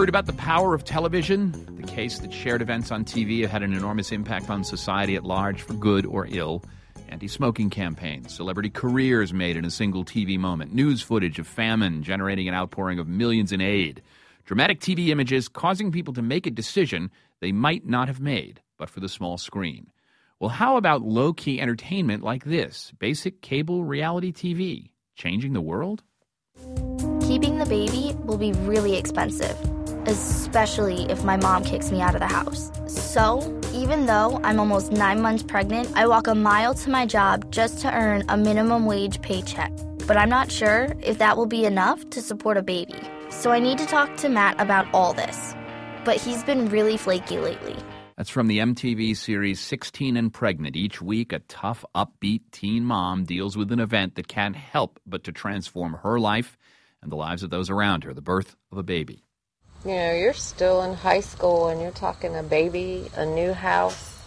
Heard about the power of television? The case that shared events on TV have had an enormous impact on society at large, for good or ill. Anti-smoking campaigns, celebrity careers made in a single TV moment, news footage of famine generating an outpouring of millions in aid, dramatic TV images causing people to make a decision they might not have made, but for the small screen. Well, how about low-key entertainment like this? Basic cable reality TV. Changing the world? Keeping the baby will be really expensive, especially if my mom kicks me out of the house. So, even though I'm almost 9 months pregnant, I walk a mile to my job just to earn a minimum wage paycheck. But I'm not sure if that will be enough to support a baby. So I need to talk to Matt about all this. But he's been really flaky lately. That's from the MTV series 16 and Pregnant. Each week, a tough, upbeat teen mom deals with an event that can't help but to transform her life and the lives of those around her, the birth of a baby. You know, you're still in high school and you're talking a baby, a new house.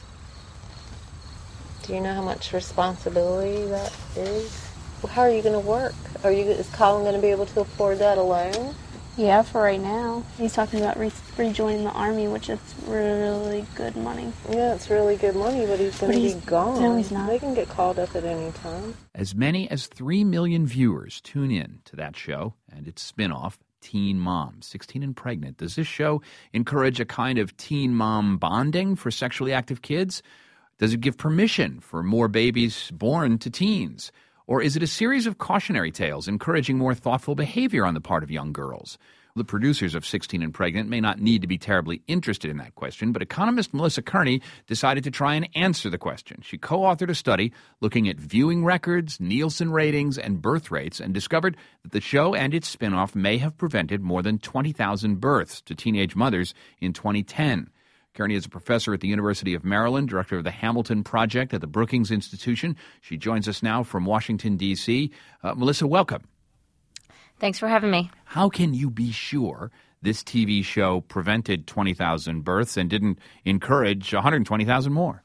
Do you know how much responsibility that is? Well, how are you going to work? Is Colin going to be able to afford that alone? Yeah, for right now. He's talking about rejoining the Army, which is really good money. Yeah, it's really good money, but he's going to be gone. No, he's not. They can get called up at any time. As many as 3 million viewers tune in to that show and its spin-off, Teen Mom, 16 and Pregnant. Does this show encourage a kind of teen mom bonding for sexually active kids? Does it give permission for more babies born to teens? Or is it a series of cautionary tales encouraging more thoughtful behavior on the part of young girls? The producers of 16 and Pregnant may not need to be terribly interested in that question, but economist Melissa Kearney decided to try and answer the question. She co-authored a study looking at viewing records, Nielsen ratings, and birth rates, and discovered that the show and its spinoff may have prevented more than 20,000 births to teenage mothers in 2010. Kearney is a professor at the University of Maryland, director of the Hamilton Project at the Brookings Institution. She joins us now from Washington, D.C. Melissa, welcome. Thanks for having me. How can you be sure this TV show prevented 20,000 births and didn't encourage 120,000 more?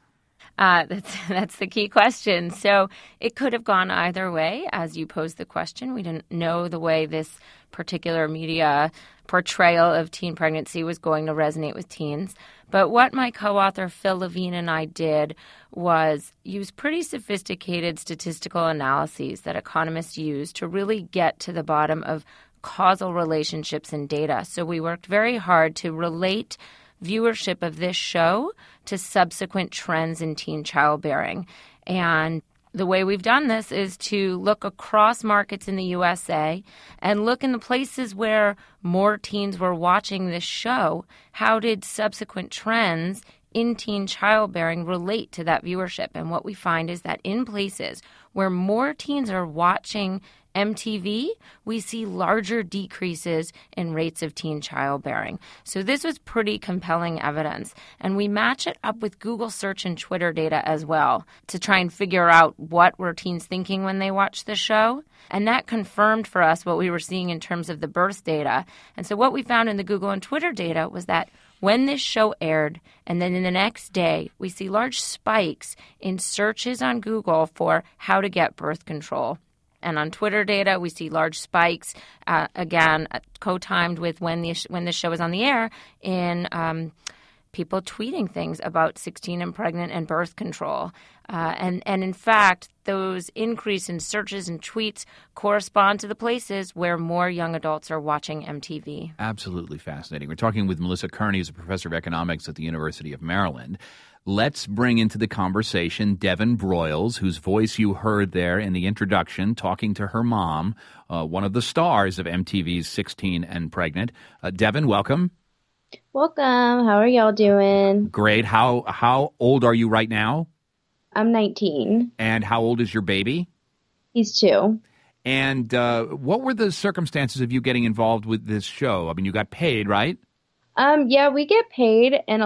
That's the key question. So it could have gone either way as you posed the question. We didn't know the way this particular media portrayal of teen pregnancy was going to resonate with teens. But what my co-author Phil Levine and I did was use pretty sophisticated statistical analyses that economists use to really get to the bottom of causal relationships in data. So we worked very hard to relate viewership of this show to subsequent trends in teen childbearing. And the way we've done this is to look across markets in the USA and look in the places where more teens were watching this show. How did subsequent trends in teen childbearing relate to that viewership? And what we find is that in places where more teens are watching MTV, we see larger decreases in rates of teen childbearing. So this was pretty compelling evidence. And we match it up with Google search and Twitter data as well to try and figure out what were teens thinking when they watched the show. And that confirmed for us what we were seeing in terms of the birth data. And so what we found in the Google and Twitter data was that when this show aired, and then in the next day, we see large spikes in searches on Google for how to get birth control. And on Twitter data, we see large spikes, again, co-timed with when the show is on the air, in people tweeting things about 16 and pregnant and birth control. And in fact, those increase in searches and tweets correspond to the places where more young adults are watching MTV. Absolutely fascinating. We're talking with Melissa Kearney, who's a professor of economics at the University of Maryland. Let's bring into the conversation Devin Broyles, whose voice you heard there in the introduction, talking to her mom, one of the stars of MTV's 16 and Pregnant. Devin, welcome. Welcome. How are y'all doing? Great. How old are you right now? I'm 19. And how old is your baby? He's 2. And what were the circumstances of you getting involved with this show? I mean, you got paid, right? Yeah, we get paid, and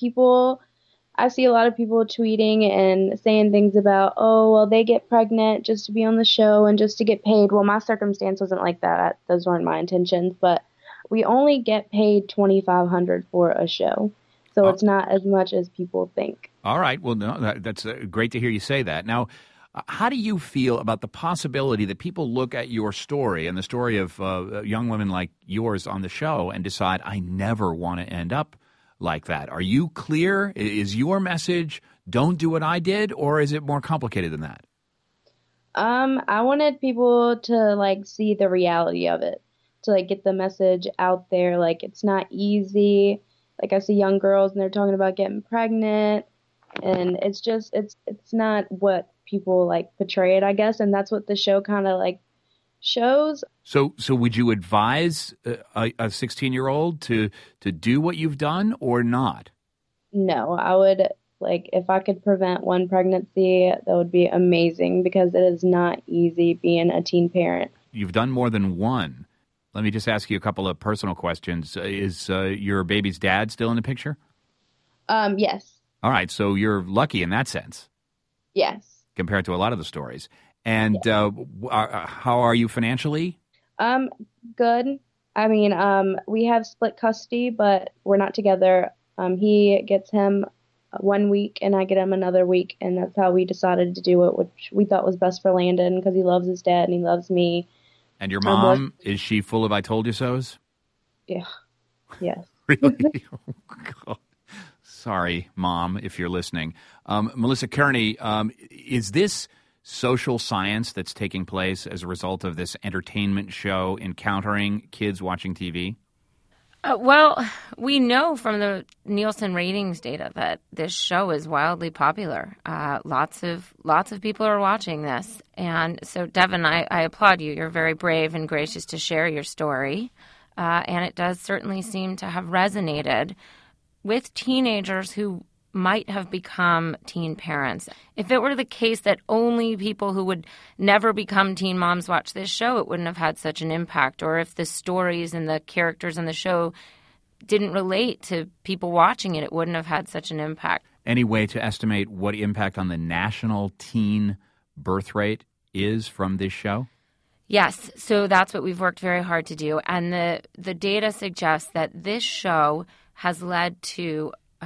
I see a lot of people tweeting and saying things about, oh, well, they get pregnant just to be on the show and just to get paid. Well, my circumstance wasn't like that. Those weren't my intentions, but we only get paid $2,500 for a show. So it's not as much as people think. All right. Well, no, that's great to hear you say that. Now, How do you feel about the possibility that people look at your story and the story of young women like yours on the show and decide, I never want to end up like that? Are you clear? Is your message, don't do what I did, or is it more complicated than that? I wanted people to see the reality of it, to get the message out there. It's not easy. I see young girls and they're talking about getting pregnant, and it's not what people portray it, I guess, and that's what the show kind of shows. So would you advise a 16-year-old to do what you've done or not? No, I would. If I could prevent one pregnancy, that would be amazing, because it is not easy being a teen parent. You've done more than one. Let me just ask you a couple of personal questions. Is your baby's dad still in the picture? Yes. All right, so you're lucky in that sense. Yes. Compared to a lot of the stories. And how are you financially? Good. I mean, we have split custody, but we're not together. He gets him 1 week and I get him another week, and that's how we decided to do it, which we thought was best for Landon because he loves his dad and he loves me. And your mom, is she full of I told you so's? Yeah. Yes. Really? Oh, God. Sorry, Mom, if you're listening. Melissa Kearney, is this social science that's taking place as a result of this entertainment show encountering kids watching TV? Well, we know from the Nielsen ratings data that this show is wildly popular. Lots of people are watching this. And so, Devin, I applaud you. You're very brave and gracious to share your story. And it does certainly seem to have resonated with teenagers who might have become teen parents. If it were the case that only people who would never become teen moms watch this show, it wouldn't have had such an impact. Or if the stories and the characters in the show didn't relate to people watching it, it wouldn't have had such an impact. Any way to estimate what impact on the national teen birth rate is from this show? Yes. So that's what we've worked very hard to do. And the data suggests that this show has led to a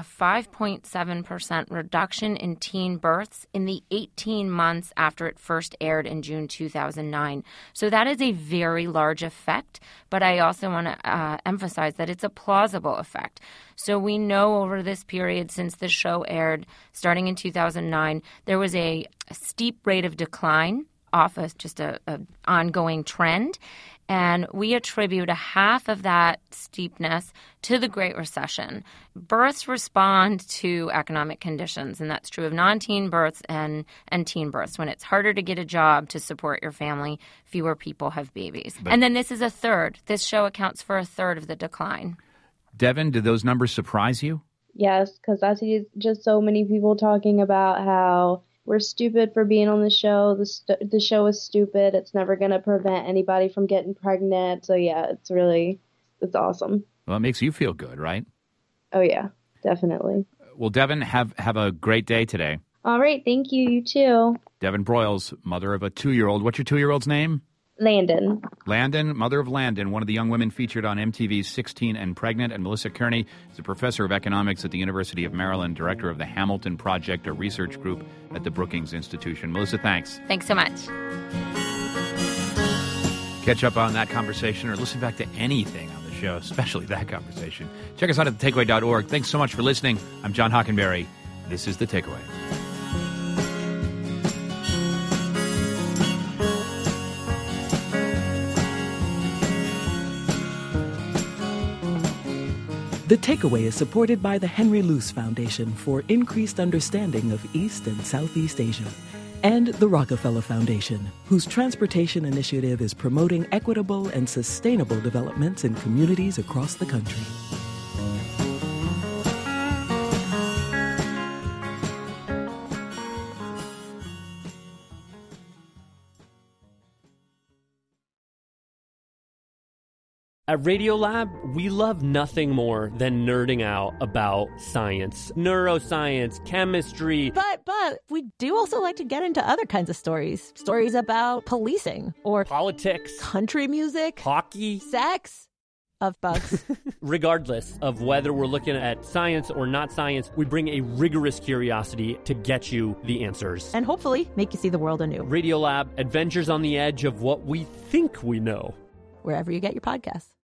5.7% reduction in teen births in the 18 months after it first aired in June 2009. So that is a very large effect, but I also want to emphasize that it's a plausible effect. So we know over this period since the show aired, starting in 2009, there was a steep rate of decline off of just a ongoing trend. And we attribute a half of that steepness to the Great Recession. Births respond to economic conditions, and that's true of non-teen births and teen births. When it's harder to get a job to support your family, fewer people have babies. And then this is a third. This show accounts for a third of the decline. Devin, do those numbers surprise you? Yes, because I see just so many people talking about how we're stupid for being on the show. The show is stupid. It's never going to prevent anybody from getting pregnant. So, yeah, it's awesome. Well, it makes you feel good, right? Oh, yeah, definitely. Well, Devin, have a great day today. All right. Thank you. You too. Devin Broyles, mother of a 2-year-old. What's your 2-year-old's name? Landon. Landon, mother of Landon, one of the young women featured on MTV's 16 and Pregnant. And Melissa Kearney is a professor of economics at the University of Maryland, director of the Hamilton Project, a research group at the Brookings Institution. Melissa, thanks. Thanks so much. Catch up on that conversation or listen back to anything on the show, especially that conversation. Check us out at thetakeaway.org. Thanks so much for listening. I'm John Hockenberry. This is The Takeaway. The Takeaway is supported by the Henry Luce Foundation for increased understanding of East and Southeast Asia, and the Rockefeller Foundation, whose transportation initiative is promoting equitable and sustainable developments in communities across the country. At Radiolab, we love nothing more than nerding out about science, neuroscience, chemistry. But we do also like to get into other kinds of stories. Stories about policing or politics, country music, hockey, sex. of bugs. Regardless of whether we're looking at science or not science, we bring a rigorous curiosity to get you the answers. And hopefully make you see the world anew. Radiolab, adventures on the edge of what we think we know. Wherever you get your podcasts.